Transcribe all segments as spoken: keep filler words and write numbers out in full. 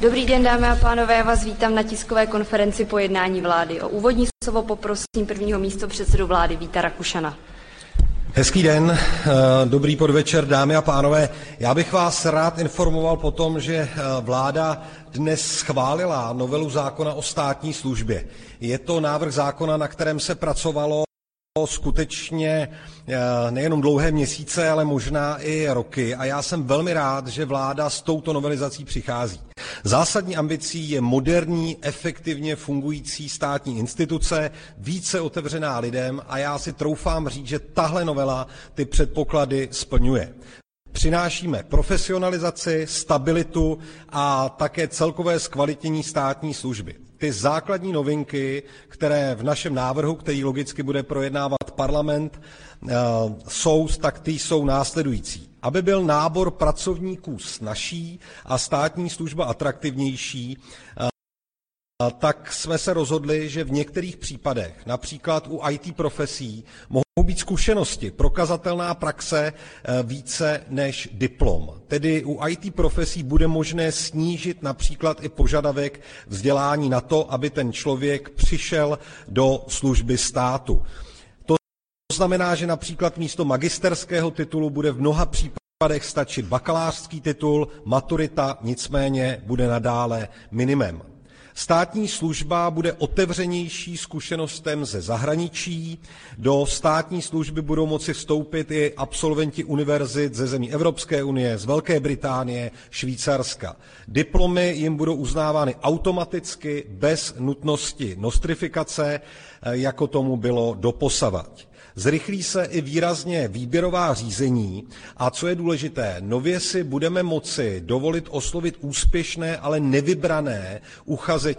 Dobrý den, dámy a pánové, já vás vítám na tiskové konferenci po jednání vlády. O úvodní slovo poprosím prvního místopředsedu vlády Víta Rakušana. Hezký den, dobrý podvečer, dámy a pánové. Já bych vás rád informoval po tom, že vláda dnes schválila novelu zákona o státní službě. Je to návrh zákona, na kterém se pracovalo skutečně nejenom dlouhé měsíce, ale možná i roky. A já jsem velmi rád, že vláda s touto novelizací přichází. Zásadní ambicí je moderní, efektivně fungující státní instituce, více otevřená lidem a já si troufám říct, že tahle novela ty předpoklady splňuje. Přinášíme profesionalizaci, stabilitu a také celkové zkvalitnění státní služby. Ty základní novinky, které v našem návrhu, který logicky bude projednávat parlament, jsou, tak ty jsou následující. Aby byl nábor pracovníků snazší a státní služba atraktivnější, tak jsme se rozhodli, že v některých případech, například u í té profesí, mohou být zkušenosti, prokazatelná praxe více než diplom. Tedy u í té profesí bude možné snížit například i požadavek vzdělání na to, aby ten člověk přišel do služby státu. To znamená, že například místo magisterského titulu bude v mnoha případech stačit bakalářský titul, maturita nicméně bude nadále minimem. Státní služba bude otevřenější zkušenostem ze zahraničí. Do státní služby budou moci vstoupit i absolventi univerzit ze zemí Evropské unie, z Velké Británie, Švýcarska. Diplomy jim budou uznávány automaticky bez nutnosti nostrifikace, jako tomu bylo doposavad. Zrychlí se i výrazně výběrová řízení a co je důležité, nově si budeme moci dovolit oslovit úspěšné, ale nevybrané uchazeče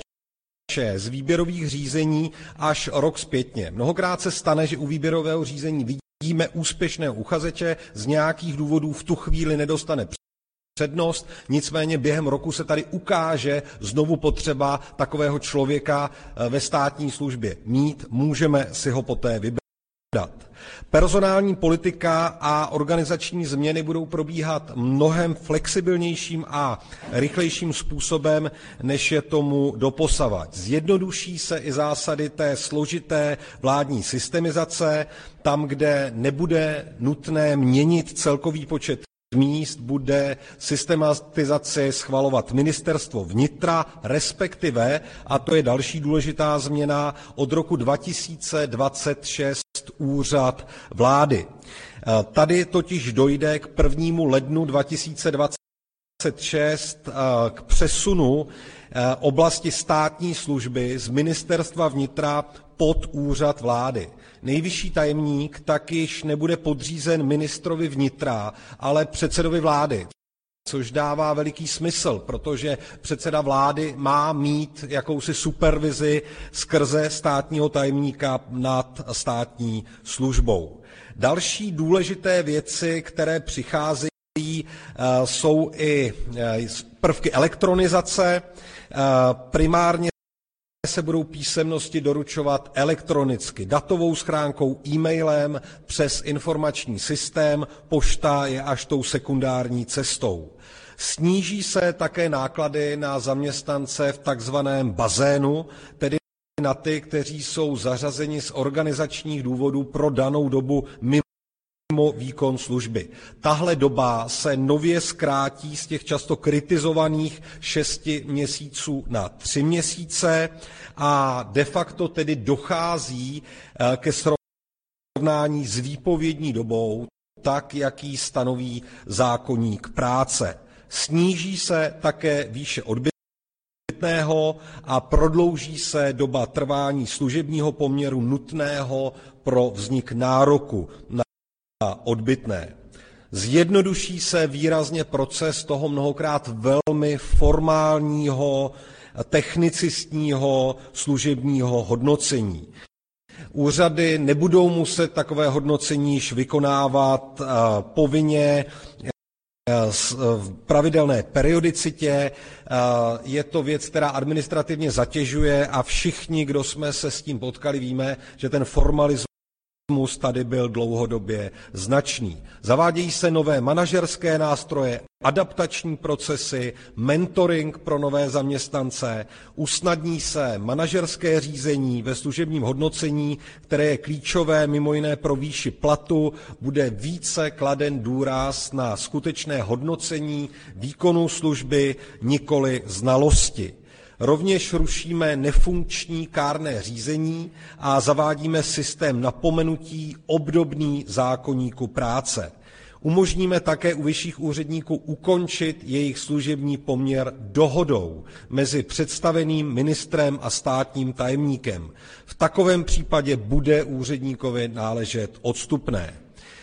z výběrových řízení až rok zpětně. Mnohokrát se stane, že u výběrového řízení vidíme úspěšného uchazeče, z nějakých důvodů v tu chvíli nedostane přednost, nicméně během roku se tady ukáže znovu potřeba takového člověka ve státní službě mít, můžeme si ho poté vybrat. Personální politika a organizační změny budou probíhat mnohem flexibilnějším a rychlejším způsobem, než je tomu doposavad. Zjednoduší se i zásady té složité vládní systemizace, tam, kde nebude nutné měnit celkový počet míst, bude systematizaci schvalovat Ministerstvo vnitra, respektive, a to je další důležitá změna, od roku dva tisíce dvacet šest úřad vlády. Tady totiž dojde k prvnímu lednu dva tisíce dvacet šest k přesunu oblasti státní služby z Ministerstva vnitra pod úřad vlády. Nejvyšší tajemník tak již nebude podřízen ministrovi vnitra, ale předsedovi vlády, což dává veliký smysl, protože předseda vlády má mít jakousi supervizi skrze státního tajemníka nad státní službou. Další důležité věci, které přicházejí, jsou i prvky elektronizace. Primárně se budou písemnosti doručovat elektronicky, datovou schránkou, e-mailem, přes informační systém, pošta je až tou sekundární cestou. Sníží se také náklady na zaměstnance v takzvaném bazénu, tedy na ty, kteří jsou zařazeni z organizačních důvodů pro danou dobu mimo výkon služby. Tahle doba se nově zkrátí z těch často kritizovaných šesti měsíců na tři měsíce a de facto tedy dochází ke srovnání s výpovědní dobou, tak jak ji stanoví zákoník práce. Sníží se také výše odbytného a prodlouží se doba trvání služebního poměru nutného pro vznik nároku na odbytné. Zjednoduší se výrazně proces toho mnohokrát velmi formálního, technicistního služebního hodnocení. Úřady nebudou muset takové hodnocení již vykonávat povinně v pravidelné periodicitě. Je to věc, která administrativně zatěžuje a všichni, kdo jsme se s tím potkali, víme, že ten formalismus populismus tady byl dlouhodobě značný. Zavádějí se nové manažerské nástroje, adaptační procesy, mentoring pro nové zaměstnance, usnadní se manažerské řízení ve služebním hodnocení, které je klíčové mimo jiné pro výši platu, bude více kladen důraz na skutečné hodnocení výkonu služby, nikoli znalosti. Rovněž rušíme nefunkční kárné řízení a zavádíme systém napomenutí obdobný zákoníku práce. Umožníme také u vyšších úředníků ukončit jejich služební poměr dohodou mezi představeným ministrem a státním tajemníkem. V takovém případě bude úředníkovi náležet odstupné.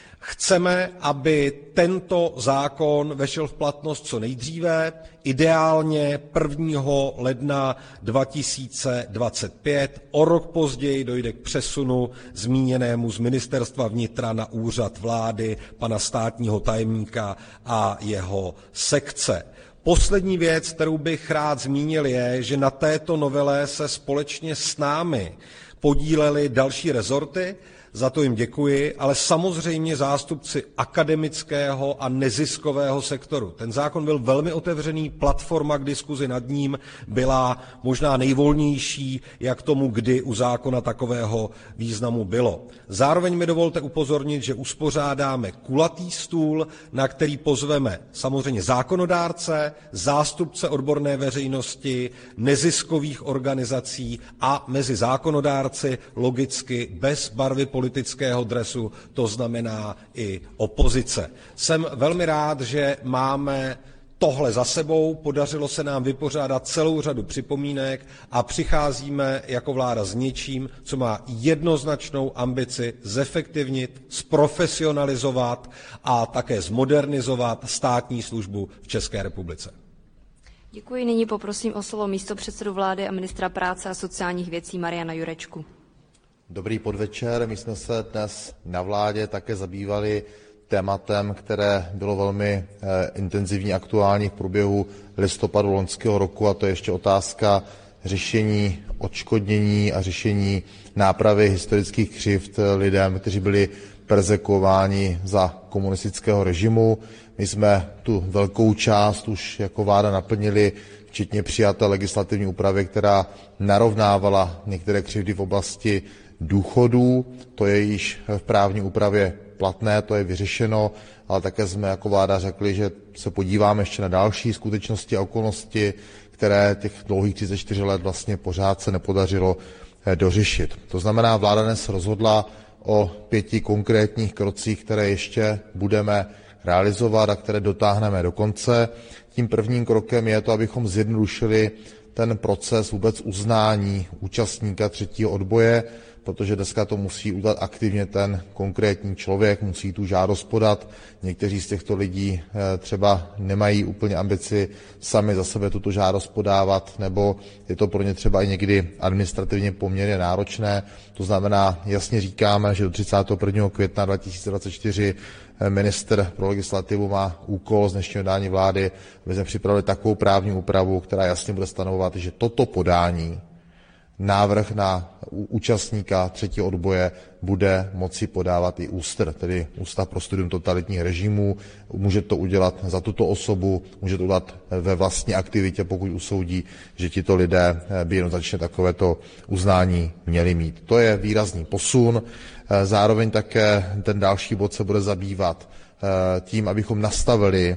Chceme, aby tento zákon vešel v platnost co nejdříve, ideálně prvního ledna dva tisíce dvacet pět. O rok později dojde k přesunu zmíněnému z Ministerstva vnitra na úřad vlády pana státního tajemníka a jeho sekce. Poslední věc, kterou bych rád zmínil, je, že na této novele se společně s námi podílely další rezorty, za to jim děkuji, ale samozřejmě zástupci akademického a neziskového sektoru. Ten zákon byl velmi otevřený, platforma k diskuzi nad ním byla možná nejvolnější, jak tomu kdy u zákona takového významu bylo. Zároveň mi dovolte upozornit, že uspořádáme kulatý stůl, na který pozveme samozřejmě zákonodárce, zástupce odborné veřejnosti, neziskových organizací a mezi zákonodárci logicky bez barvy politického dresu, to znamená i opozice. Jsem velmi rád, že máme tohle za sebou, podařilo se nám vypořádat celou řadu připomínek a přicházíme jako vláda s něčím, co má jednoznačnou ambici zefektivnit, zprofesionalizovat a také zmodernizovat státní službu v České republice. Děkuji. Nyní poprosím o slovo místopředsedu vlády a ministra práce a sociálních věcí Mariana Jurečku. Dobrý podvečer. My jsme se dnes na vládě také zabývali tématem, které bylo velmi eh, intenzivní, aktuální v průběhu listopadu loňského roku, a to je ještě otázka řešení odškodnění a řešení nápravy historických křivd lidem, kteří byli perzekuováni za komunistického režimu. My jsme tu velkou část už jako vláda naplnili, včetně přijaté legislativní úpravy, která narovnávala některé křivdy v oblasti důchodů. To je již v právní úpravě platné, to je vyřešeno, ale také jsme jako vláda řekli, že se podíváme ještě na další skutečnosti a okolnosti, které těch dlouhých třicet čtyři let vlastně pořád se nepodařilo dořešit. To znamená, vláda dnes rozhodla o pěti konkrétních krocích, které ještě budeme realizovat a které dotáhneme do konce. Tím prvním krokem je to, abychom zjednodušili ten proces vůbec uznání účastníka třetího odboje, protože dneska to musí udělat aktivně ten konkrétní člověk, musí tu žádost podat. Někteří z těchto lidí třeba nemají úplně ambici sami za sebe tuto žádost podávat, nebo je to pro ně třeba i někdy administrativně poměrně náročné. To znamená, jasně říkáme, že do třicátého prvního května dva tisíce dvacet čtyři ministr pro legislativu má úkol z dnešního jednání vlády, aby jsme připravili takovou právní úpravu, která jasně bude stanovovat, že toto podání, návrh na účastníka třetího odboje, bude moci podávat i ÚSTR, tedy Ústav pro studium totalitních režimů. Může to udělat za tuto osobu, může to udělat ve vlastní aktivitě, pokud usoudí, že tito lidé by jednoznačně takovéto uznání měli mít. To je výrazný posun. Zároveň také ten další bod se bude zabývat tím, abychom nastavili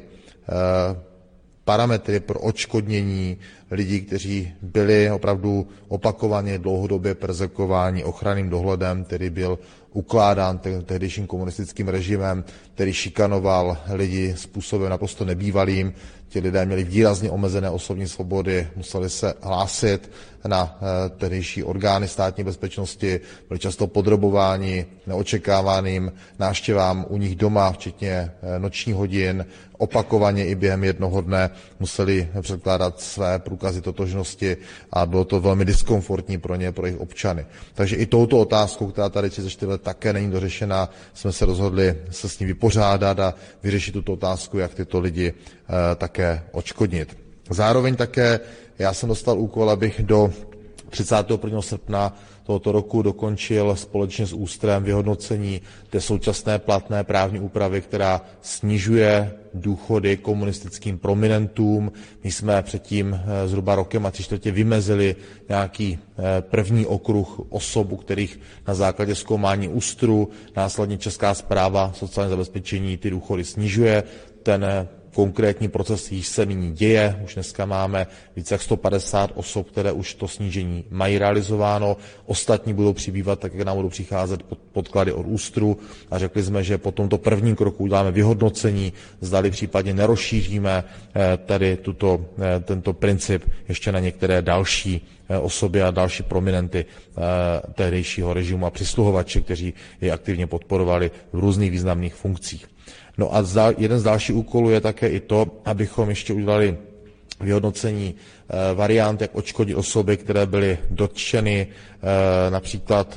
parametry pro odškodnění lidí, kteří byli opravdu opakovaně dlouhodobě persekováni ochranným dohledem, který byl ukládán tehdejším komunistickým režimem, který šikanoval lidi způsobem naprosto nebývalým. Ti lidé měli výrazně omezené osobní svobody, museli se hlásit na tehdejší orgány státní bezpečnosti, byli často podrobováni neočekávaným návštěvám u nich doma, včetně nočních hodin, opakovaně i během jednoho dne museli předkládat své průkazy totožnosti a bylo to velmi diskomfortní pro ně, pro jejich občany. Takže i touto otázkou, která tady třicet čtyři let také není dořešena, jsme se rozhodli se s ní vypořádat a vyřešit tuto otázku, jak tyto lidi také odškodnit. Zároveň také já jsem dostal úkol, abych do třicátého prvního srpna tohoto roku dokončil společně s ÚSTRem vyhodnocení té současné platné právní úpravy, která snižuje důchody komunistickým prominentům. My jsme předtím zhruba rokem a tři čtvrtě vymezili nějaký první okruh osob, u kterých na základě zkoumání ÚSTRu následně Česká správa sociálního zabezpečení ty důchody snižuje. Ten konkrétní proces již se nyní děje. Už dneska máme více jak sto padesát osob, které už to snížení mají realizováno. Ostatní budou přibývat, tak jak nám budou přicházet podklady od ÚSTRu. A řekli jsme, že po tomto prvním kroku uděláme vyhodnocení, zdali případně nerozšíříme tady tuto, tento princip ještě na některé další osoby a další prominenty tehdejšího režimu a přisluhovače, kteří je aktivně podporovali v různých významných funkcích. No a jeden z dalších úkolů je také i to, abychom ještě udělali vyhodnocení variant, jak odškodnit osoby, které byly dotčeny například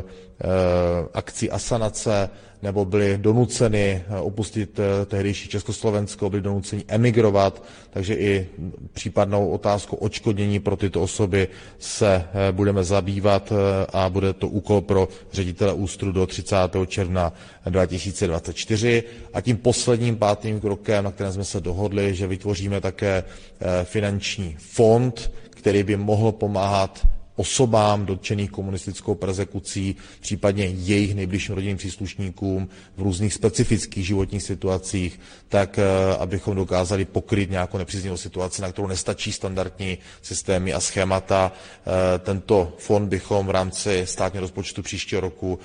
akcí asanace, nebo byli donuceni opustit tehdejší Československo, byli donuceni emigrovat, takže i případnou otázku odškodnění pro tyto osoby se budeme zabývat a bude to úkol pro ředitele ÚSTRu do třicátého června dva tisíce dvacet čtyři. A tím posledním pátým krokem, na kterém jsme se dohodli, že vytvoříme také finanční fond, který by mohl pomáhat osobám dotčených komunistickou perzekucí, případně jejich nejbližším rodinným příslušníkům v různých specifických životních situacích, tak abychom dokázali pokryt nějakou nepříznivou situaci, na kterou nestačí standardní systémy a schémata. Tento fond bychom v rámci státního rozpočtu příštího roku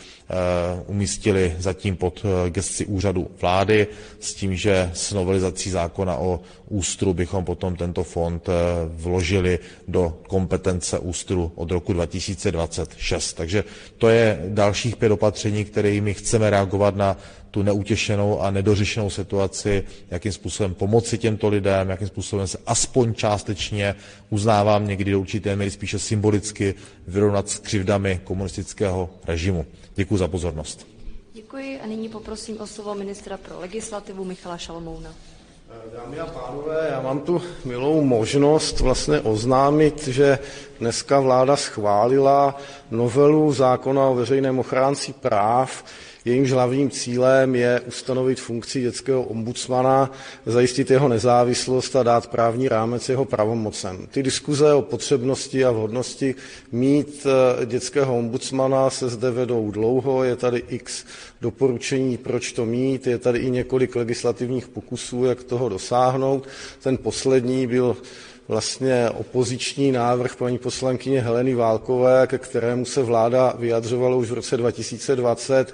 umístili zatím pod gesci úřadu vlády, s tím, že s novelizací zákona o ÚSTRu bychom potom tento fond vložili do kompetence ÚSTRu od roku dva tisíce dvacet šest. Takže to je dalších pět opatření, kterými chceme reagovat na tu neutěšenou a nedořešenou situaci, jakým způsobem pomoci těmto lidem, jakým způsobem se aspoň částečně, uznávám někdy do určité míry spíše symbolicky, vyrovnat s křivdami komunistického režimu. Děkuji za pozornost. Děkuji a nyní poprosím o slovo ministra pro legislativu Michala Šalomouna. Dámy a pánové, já mám tu milou možnost vlastně oznámit, že dneska vláda schválila novelu zákona o veřejném ochránci práv. Jejímž hlavním cílem je ustanovit funkci dětského ombudsmana, zajistit jeho nezávislost a dát právní rámec jeho pravomocem. Ty diskuze o potřebnosti a vhodnosti mít dětského ombudsmana se zde vedou dlouho, je tady x doporučení, proč to mít, je tady i několik legislativních pokusů, jak toho dosáhnout. Ten poslední byl vlastně opoziční návrh paní poslankyně Heleny Válkové, ke kterému se vláda vyjadřovala už v roce dva tisíce dvacet,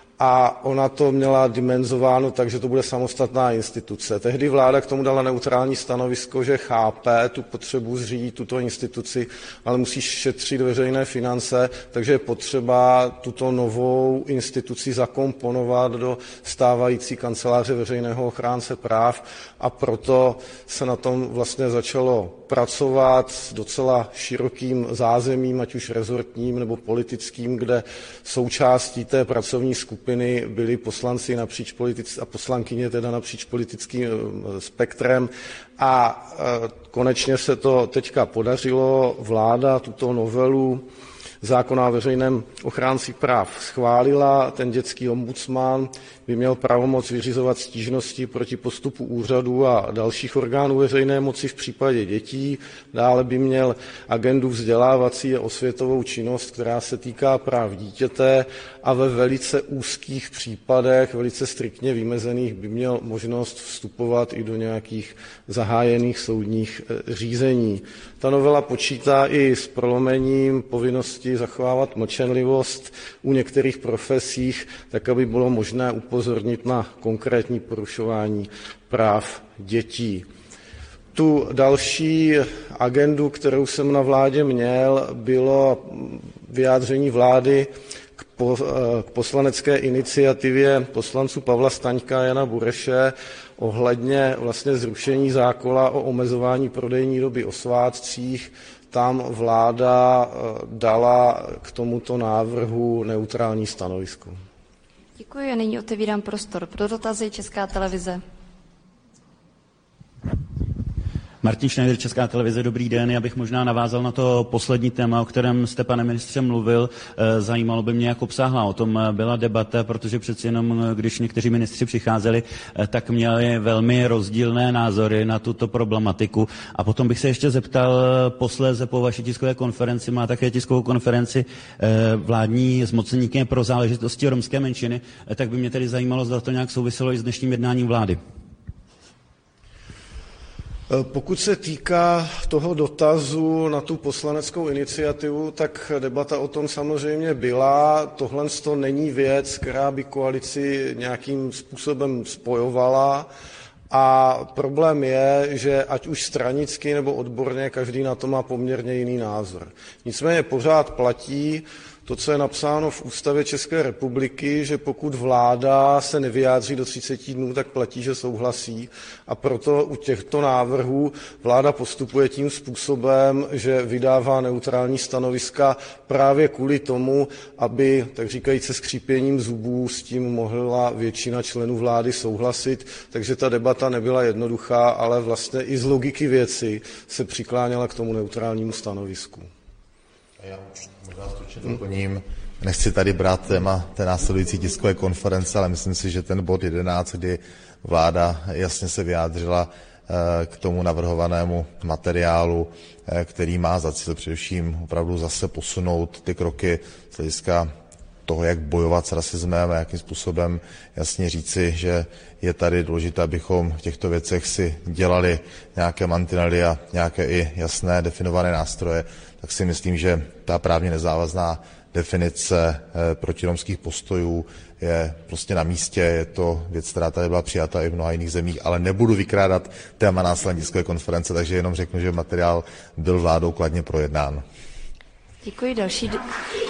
a ona to měla dimenzováno tak, že to bude samostatná instituce. Tehdy vláda k tomu dala neutrální stanovisko, že chápe tu potřebu zřídit tuto instituci, ale musí šetřit veřejné finance, takže je potřeba tuto novou instituci zakomponovat do stávající kanceláře veřejného ochránce práv, a proto se na tom vlastně začalo pracovat s docela širokým zázemím, ať už rezortním nebo politickým, kde součástí té pracovní skupiny byli poslanci napříč politickým a poslankyně teda napříč politickým spektrem, a konečně se to teďka podařilo. Vláda tuto novelu zákona o veřejném ochránci práv schválila. Ten dětský ombudsman by měl pravomoc vyřizovat stížnosti proti postupu úřadů a dalších orgánů veřejné moci v případě dětí. Dále by měl agendu vzdělávací a osvětovou činnost, která se týká práv dítěte, a ve velice úzkých případech, velice striktně vymezených, by měl možnost vstupovat i do nějakých zahájených soudních řízení. Ta novela počítá i s prolomením povinnosti zachovávat mlčenlivost u některých profesích, tak aby bylo možné upozornit na konkrétní porušování práv dětí. Tu další agendu, kterou jsem na vládě měl, bylo vyjádření vlády k, po, k poslanecké iniciativě poslanců Pavla Staňka a Jana Bureše ohledně vlastně zrušení zákona o omezování prodejní doby o svátcích. Tam vláda dala k tomuto návrhu neutrální stanovisko. Děkuji a nyní otevírám prostor pro dotazy. Česká televize. Martin Schneider, Česká televize, dobrý den. Já bych možná navázal na to poslední téma, o kterém jste, pane ministře, mluvil. Zajímalo by mě, jak obsáhla. O tom byla debata, protože přeci jenom, když někteří ministři přicházeli, tak měli velmi rozdílné názory na tuto problematiku. A potom bych se ještě zeptal, posléze po vaší tiskové konferenci, má také tiskovou konferenci vládní zmocněníky pro záležitosti romské menšiny, tak by mě tedy zajímalo, zda to nějak souviselo i s dnešním jednáním vlády. Pokud se týká toho dotazu na tu poslaneckou iniciativu, tak debata o tom samozřejmě byla. Tohle to není věc, která by koalici nějakým způsobem spojovala. A problém je, že ať už stranicky nebo odborně, každý na to má poměrně jiný názor. Nicméně pořád platí to, co je napsáno v Ústavě České republiky, že pokud vláda se nevyjádří do třiceti dnů, tak platí, že souhlasí. A proto u těchto návrhů vláda postupuje tím způsobem, že vydává neutrální stanoviska právě kvůli tomu, aby, tak říkajíc, se skřípěním zubů s tím mohla většina členů vlády souhlasit. Takže ta debata nebyla jednoduchá, ale vlastně i z logiky věci se přikláněla k tomu neutrálnímu stanovisku. Já možná stručně doplním. Nechci tady brát téma té následující tiskové konference, ale myslím si, že ten bod jedenáct, kdy vláda jasně se vyjádřila k tomu navrhovanému materiálu, který má za cíl především opravdu zase posunout ty kroky z hlediska toho, jak bojovat s rasismem a jakým způsobem jasně říci, že je tady důležité, abychom v těchto věcech si dělali nějaké mantinely a nějaké i jasné definované nástroje, tak si myslím, že ta právně nezávazná definice protiromských postojů je prostě na místě. Je to věc, která tady byla přijata i v mnoha jiných zemích, ale nebudu vykrádat téma následné tiskové konference, takže jenom řeknu, že materiál byl vládou kladně projednán. Děkuji. Další... Do...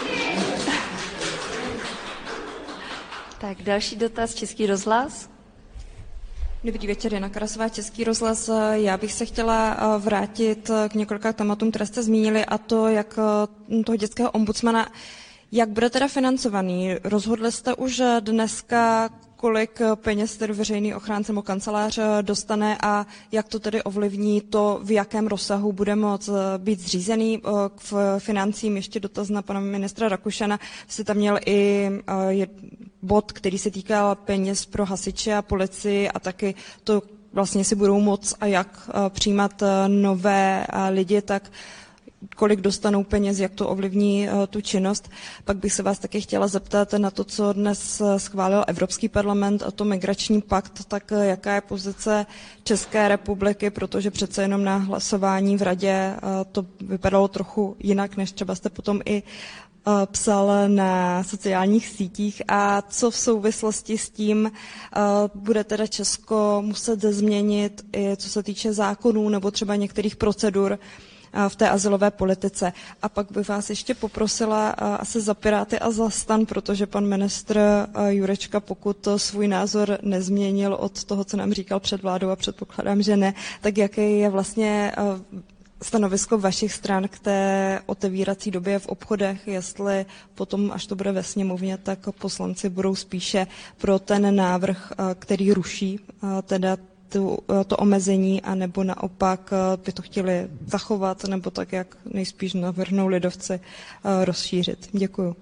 Tak další dotaz, Český rozhlas. Dobrý večer, Jana Karasová, Český rozhlas. Já bych se chtěla vrátit k několika tématům, které jste zmínili, a to jak toho dětského ombudsmana. Jak bude teda financovaný? Rozhodli jste už dneska, kolik peněz tedy veřejný ochránce nebo kancelář dostane a jak to tedy ovlivní to, v jakém rozsahu bude moct být zřízený? K financím ještě dotaz na pana ministra Rakušana. Jste tam měl i bod, který se týkal peněz pro hasiče a policii a taky to vlastně si budou moct a jak přijímat nové lidi, tak kolik dostanou peněz, jak to ovlivní uh, tu činnost. Pak bych se vás taky chtěla zeptat na to, co dnes schválil Evropský parlament, a to migrační pakt, tak uh, jaká je pozice České republiky, protože přece jenom na hlasování v radě uh, to vypadalo trochu jinak, než třeba jste potom i uh, psal na sociálních sítích, a co v souvislosti s tím uh, bude teda Česko muset změnit, i co se týče zákonů nebo třeba některých procedur v té azylové politice. A pak bych vás ještě poprosila asi za Piráty a za STAN, protože pan ministr Jurečka, pokud svůj názor nezměnil od toho, co nám říkal před vládou, a předpokládám, že ne, tak jaké je vlastně stanovisko vašich stran k té otevírací době v obchodech, jestli potom, až to bude ve sněmovně, tak poslanci budou spíše pro ten návrh, který ruší teda To, to omezení, anebo naopak by to chtěli zachovat, nebo tak, jak nejspíš navrhnou lidovci, rozšířit. Děkuju.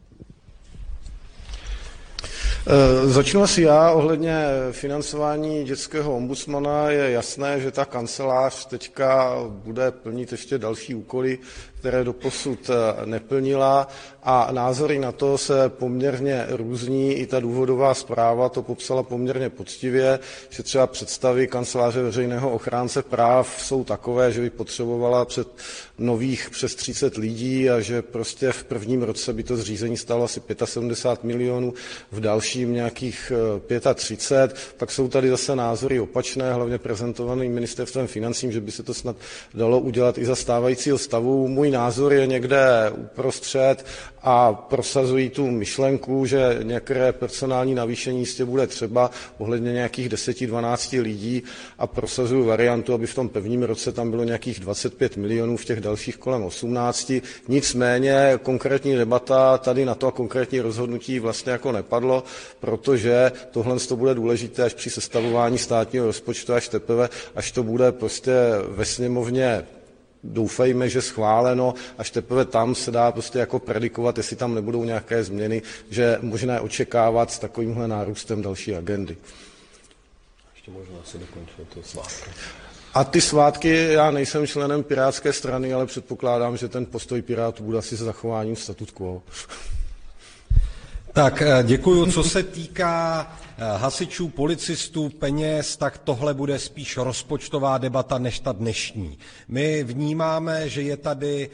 Začnu asi já. Ohledně financování dětského ombudsmana je jasné, že ta kancelář teďka bude plnit ještě další úkoly, které doposud neplnila, a názory na to se poměrně různí. I ta důvodová zpráva to popsala poměrně poctivě, že třeba představy kanceláře veřejného ochránce práv jsou takové, že by potřebovala před nových přes třicet lidí a že prostě v prvním roce by to zřízení stálo asi sedmdesát pět milionů, v dalším nějakých třicet pět. Pak jsou tady zase názory opačné, hlavně prezentované ministerstvem financím, že by se to snad dalo udělat i za stávajícího stavu. Můj názor je někde uprostřed a prosazují tu myšlenku, že některé personální navýšení jistě bude třeba ohledně nějakých deset dvanáct lidí, a prosazují variantu, aby v tom prvním roce tam bylo nějakých dvacet pět milionů, v těch dalších kolem osmnáct. Nicméně konkrétní debata tady na to a konkrétní rozhodnutí vlastně jako nepadlo. protože tohle to bude důležité až při sestavování státního rozpočtu, až teprve, až to bude prostě ve sněmovně, doufejme, že schváleno, až teprve tam se dá prostě jako predikovat, jestli tam nebudou nějaké změny, že možné očekávat s takovýmhle nárůstem další agendy. Ještě možná si dokončit ty svátky. A ty svátky, já nejsem členem Pirátské strany, ale předpokládám, že ten postoj Pirátů bude asi s zachováním statut quo. Tak děkuju. Co se týká hasičů, policistů, peněz, tak tohle bude spíš rozpočtová debata než ta dnešní. My vnímáme, že je tady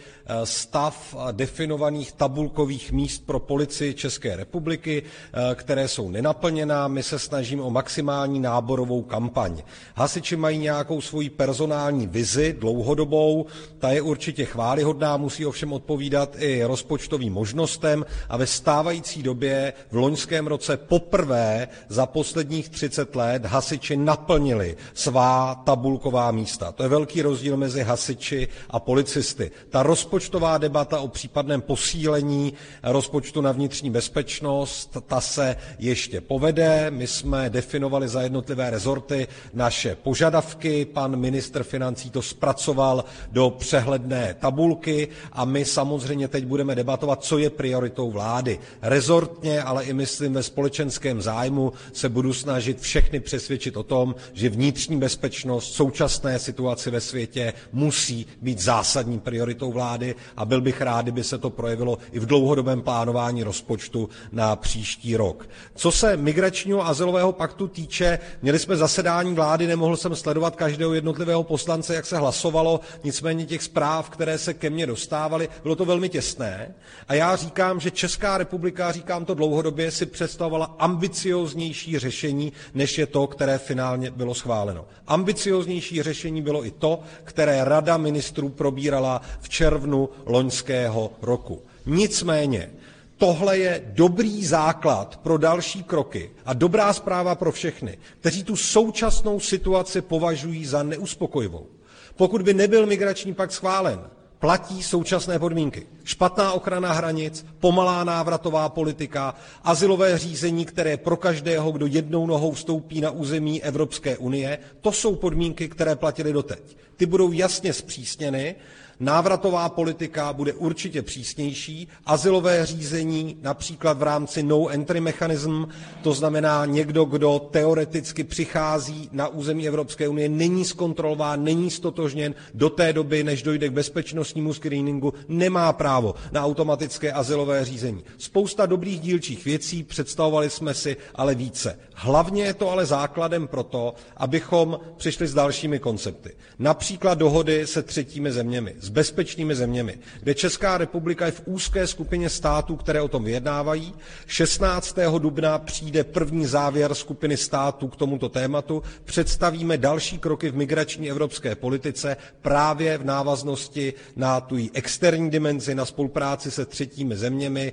stav definovaných tabulkových míst pro policii České republiky, které jsou nenaplněná. My se snažíme o maximální náborovou kampaň. Hasiči mají nějakou svoji personální vizi, dlouhodobou, ta je určitě chvályhodná, musí ovšem odpovídat i rozpočtovým možnostem a ve stávající době v loňském roce poprvé za posledních třicet let hasiči naplnili svá tabulková místa. To je velký rozdíl mezi hasiči a policisty. Ta rozpočtová debata o případném posílení rozpočtu na vnitřní bezpečnost, ta se ještě povede. My jsme definovali za jednotlivé rezorty naše požadavky, pan ministr financí to zpracoval do přehledné tabulky a my samozřejmě teď budeme debatovat, co je prioritou vlády. Rezortně, ale i myslím ve společenském zájmu se budu snažit všechny přesvědčit o tom, že vnitřní bezpečnost v současné situaci ve světě musí být zásadní prioritou vlády a byl bych rád, kdyby se to projevilo i v dlouhodobém plánování rozpočtu na příští rok. Co se migračního azylového paktu týče, měli jsme zasedání vlády, nemohl jsem sledovat každého jednotlivého poslance, jak se hlasovalo, nicméně těch zpráv, které se ke mně dostávaly, bylo to velmi těsné a já říkám, že Česká republika, říkám to dlouhodobě, si představovala ambicióznější řešení, než je to, které finálně bylo schváleno. Ambicióznější řešení bylo i to, které Rada ministrů probírala v červnu loňského roku. Nicméně tohle je dobrý základ pro další kroky a dobrá zpráva pro všechny, kteří tu současnou situaci považují za neuspokojivou. Pokud by nebyl migrační pakt schválen, platí současné podmínky. Špatná ochrana hranic, pomalá návratová politika, azylové řízení, které pro každého, kdo jednou nohou vstoupí na území Evropské unie, to jsou podmínky, které platily doteď. Ty budou jasně zpřísněny, návratová politika bude určitě přísnější, azylové řízení například v rámci no entry mechanism, to znamená někdo, kdo teoreticky přichází na území Evropské unie, není zkontrolován, není stotožněn do té doby, než dojde k bezpečnostnímu screeningu, nemá právo na automatické azylové řízení. Spousta dobrých dílčích věcí, představovali jsme si ale více. Hlavně je to ale základem pro to, abychom přišli s dalšími koncepty. Například dohody se třetími zeměmi, s bezpečnými zeměmi, kde Česká republika je v úzké skupině států, které o tom vyjednávají. šestnáctého dubna přijde první závěr skupiny států k tomuto tématu. Představíme další kroky v migrační evropské politice právě v návaznosti na tu externí dimenzi, na spolupráci se třetími zeměmi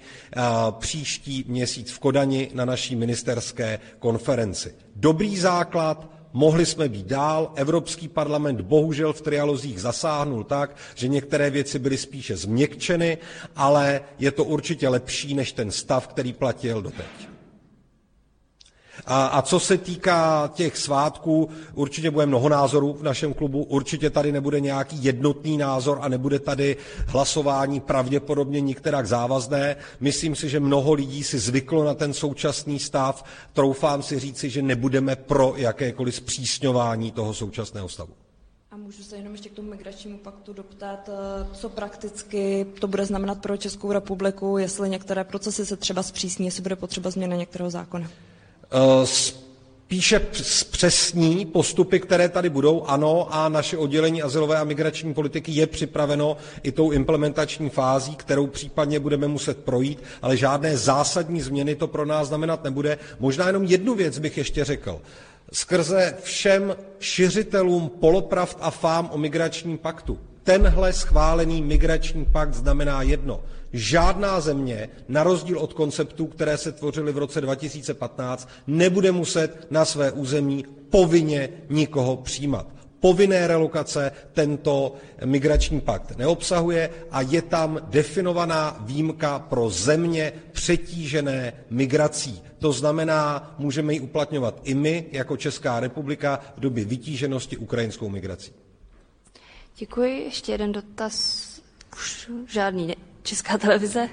příští měsíc v Kodani na naší ministerské konferenci. Dobrý základ. Mohli jsme být dál, Evropský parlament bohužel v trialozích zasáhnul tak, že některé věci byly spíše změkčeny, ale je to určitě lepší než ten stav, který platil doteď. A, a co se týká těch svátků, určitě bude mnoho názorů v našem klubu, určitě tady nebude nějaký jednotný názor a nebude tady hlasování pravděpodobně nikterak závazné. Myslím si, že mnoho lidí si zvyklo na ten současný stav, troufám si říci, že nebudeme pro jakékoliv zpřísňování toho současného stavu. A můžu se jenom ještě k tomu migračnímu paktu doptat, co prakticky to bude znamenat pro Českou republiku, jestli některé procesy se třeba zpřísní, jestli bude potřeba změna některého zákona. Spíše přesní postupy, které tady budou, ano, a naše oddělení azylové a migrační politiky je připraveno i tou implementační fází, kterou případně budeme muset projít, ale žádné zásadní změny to pro nás znamenat nebude. Možná jenom jednu věc bych ještě řekl. Skrze všem šiřitelům polopravd a fám o migračním paktu. Tenhle schválený migrační pakt znamená jedno. Žádná země, na rozdíl od konceptů, které se tvořily v roce dva tisíce patnáct, nebude muset na své území povinně nikoho přijímat. povinné relokace tento migrační pakt neobsahuje a je tam definovaná výjimka pro země přetížené migrací. To znamená, můžeme ji uplatňovat i my jako Česká republika v době vytíženosti ukrajinskou migrací. Děkuji. Ještě jeden dotaz. Už žádný ne. Česká televize.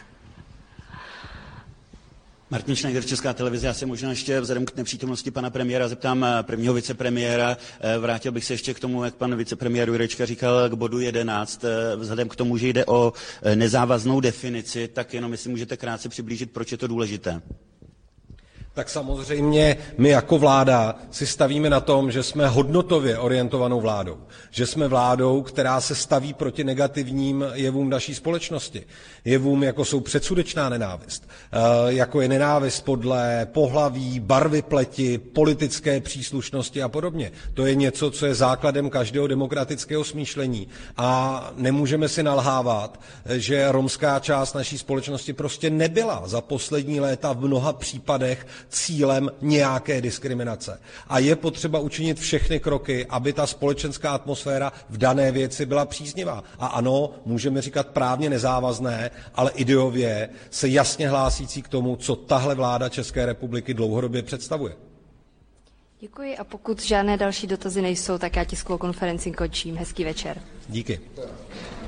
Martin Schneider, Česká televize. Já se možná ještě vzhledem k nepřítomnosti pana premiéra zeptám prvního vicepremiéra. Vrátil bych se ještě k tomu, jak pan vicepremiér Jurečka říkal, k bodu jedenáct. Vzhledem k tomu, že jde o nezávaznou definici, tak jenom jestli můžete krátce přiblížit, proč je to důležité. Tak samozřejmě my jako vláda si stavíme na tom, že jsme hodnotově orientovanou vládou. Že jsme vládou, která se staví proti negativním jevům naší společnosti. Jevům, jako jsou předsudečná nenávist, jako je nenávist podle pohlaví, barvy pleti, politické příslušnosti a podobně. To je něco, co je základem každého demokratického smýšlení. A nemůžeme si nalhávat, že romská část naší společnosti prostě nebyla za poslední léta v mnoha případech cílem nějaké diskriminace. A je potřeba učinit všechny kroky, aby ta společenská atmosféra v dané věci byla příznivá. A ano, můžeme říkat právně nezávazné, ale ideově se jasně hlásící k tomu, co tahle vláda České republiky dlouhodobě představuje. Děkuji a pokud žádné další dotazy nejsou, tak já tiskovou konferenci končím. Hezký večer. Díky.